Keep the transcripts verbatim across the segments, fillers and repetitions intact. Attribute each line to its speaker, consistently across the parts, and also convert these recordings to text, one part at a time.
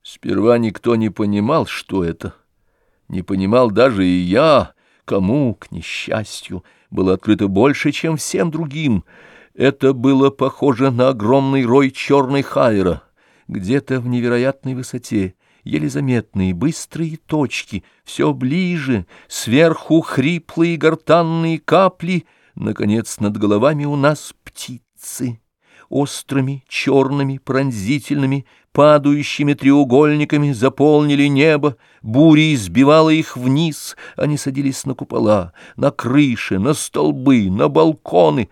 Speaker 1: Сперва никто не понимал, что это. Не понимал даже и я, кому, к несчастью, было открыто больше, чем всем другим. Это было похоже на огромный рой черной хайра. Где-то в невероятной высоте, еле заметные быстрые точки, все ближе, сверху хриплые гортанные капли, наконец над головами у нас птицы. Острыми, черными, пронзительными, падающими треугольниками заполнили небо, буря избивала их вниз, они садились на купола, на крыши, на столбы, на балконы.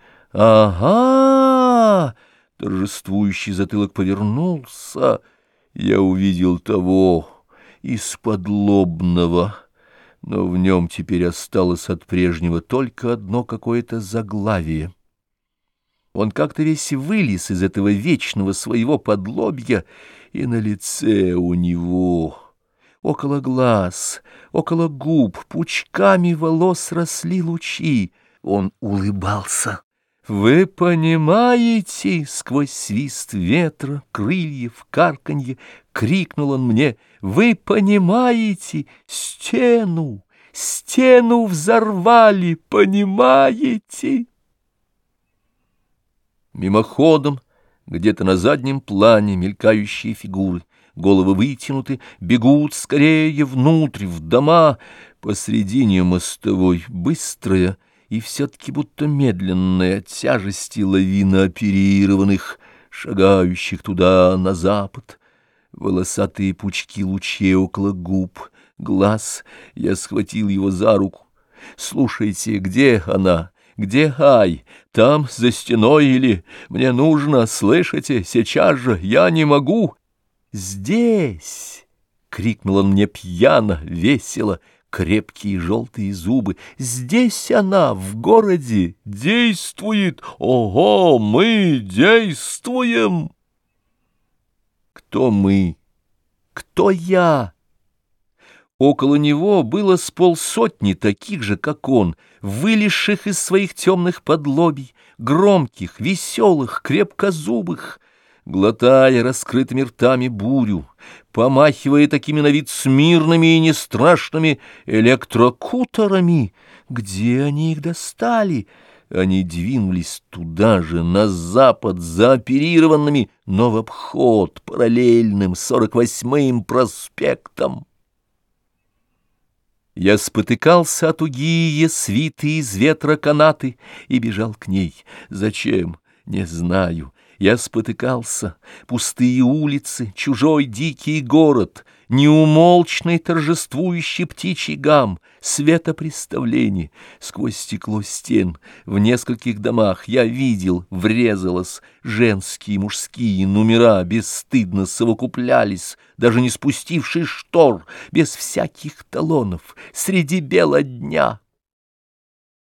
Speaker 1: Ага! Торжествующий затылок повернулся, я увидел того исподлобного, но в нем теперь осталось от прежнего только одно какое-то заглавие. Он как-то весь вылез из этого вечного своего подлобья, и на лице у него, около глаз, около губ, пучками волос росли лучи. Он улыбался. «Вы понимаете?» — сквозь свист ветра, крыльев, карканье, крикнул он мне. «Вы понимаете? Стену, стену взорвали, понимаете?» Мимоходом, где-то на заднем плане мелькающие фигуры, головы вытянуты, бегут скорее внутрь, в дома. Посредине мостовой быстрая и все-таки будто медленная от тяжести лавина оперированных, шагающих туда, на запад. Волосатые пучки лучей около губ, глаз. Я схватил его за руку. «Слушайте, где она? Где Ай? Там, за стеной или? Мне нужно, слышите? Сейчас же, я не могу!» «Здесь!» — крикнул он мне пьяно, весело, крепкие желтые зубы. «Здесь она, в городе, действует! Ого, мы действуем!» Кто мы? Кто я? Около него было с полсотни таких же, как он, вылезших из своих темных подлобий, громких, веселых, крепкозубых, глотая раскрытыми ртами бурю, помахивая такими на вид смирными и нестрашными электрокутерами. Где они их достали? Они двинулись туда же, на запад, за оперированными, но в обход параллельным сорок восьмым проспектом. Я спотыкался от тугие свиты из ветра канаты и бежал к ней. Зачем? Не знаю. Я спотыкался. Пустые улицы, чужой дикий город, неумолчный торжествующий птичий гам, светопреставление. Сквозь стекло стен в нескольких домах я видел, врезалось, женские и мужские номера бесстыдно совокуплялись, даже не спустившись штор, без всяких талонов, среди бела дня.